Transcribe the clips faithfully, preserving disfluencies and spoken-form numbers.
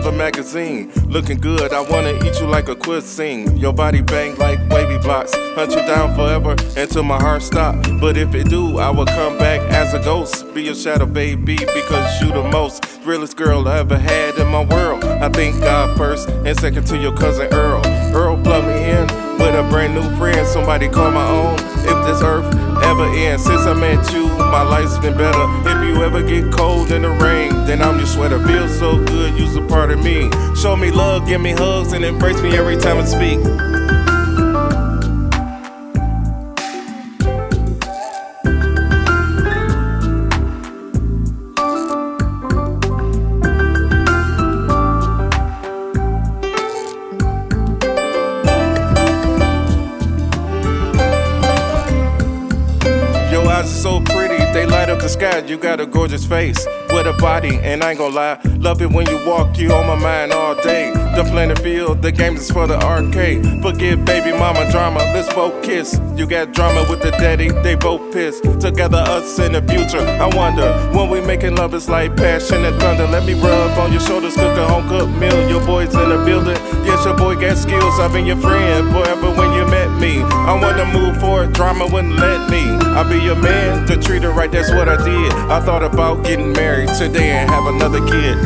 of a magazine. Looking good, I wanna eat you like a cuisine. Your body bang like wavy blocks. Hunt you down forever until my heart stop. But if it do, I will come back as a ghost. Be your shadow, baby, because you the most realest girl I ever had in my world. I thank God first and second to your cousin Earl. Earl plugged me in with a brand new friend, somebody call my own. If this earth ever ends, since I met you, my life's been better. If you ever get cold in the rain, then I'm your sweater. Feels so good, you's a part of me. Show me love, give me hugs, and embrace me every time I speak. Your eyes are so pretty, they light up the sky. You got a gorgeous face with a body, and I ain't gon' lie, love it when you walk, you on my mind all day. The planet field, the games is for the arcade. Forget baby mama drama, let's both kiss. You got drama with the daddy, they both pissed. Together us in the future, I wonder, when we making love it's like passion and thunder. Let me rub on your shoulders, cook a home cooked meal. Your boy's in the building, yes your boy got skills. I've been your friend forever when you met me. I wanna move forward, drama wouldn't let me. I'll be your man, to treat her right, that's what I did. I thought about getting married today and have another kid.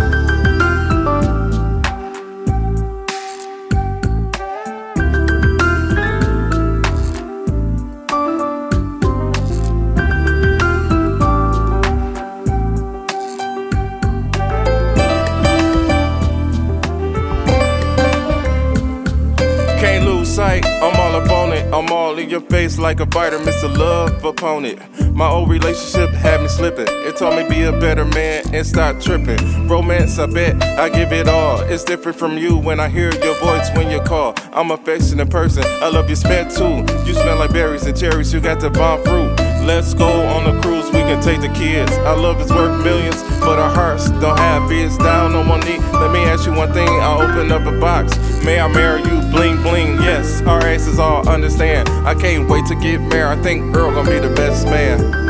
Can't lose sight, I'm all up on it. I'm all in your face like a fighter, Mister Love opponent. My old relationship had me slipping. It taught me be a better man and stop tripping. Romance, I bet I give it all. It's different from you when I hear your voice when you call. I'm an affectionate person, I love your smell too. You smell like berries and cherries, you got the bomb fruit. Let's go on a cruise, we can take the kids. Our love is worth millions, but our hearts don't have bids. Down on one knee, let me ask you one thing, I'll open up a box. May I marry you, bling bling, yes, our asses all understand. I can't wait to get married, I think Earl gonna be the best man.